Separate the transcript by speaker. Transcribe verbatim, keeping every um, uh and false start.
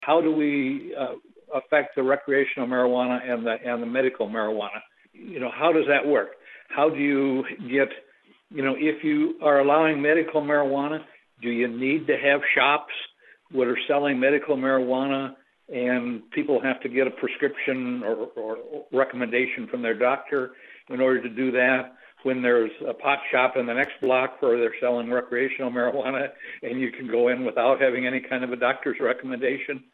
Speaker 1: how do we uh, affect the recreational marijuana and the and the medical marijuana? You know, how does that work? How do you get, you know, if you are allowing medical marijuana, do you need to have shops that are selling medical marijuana and people have to get a prescription or, or recommendation from their doctor in order to do that? When there's a pot shop in the next block where they're selling recreational marijuana and you can go in without having any kind of a doctor's recommendation?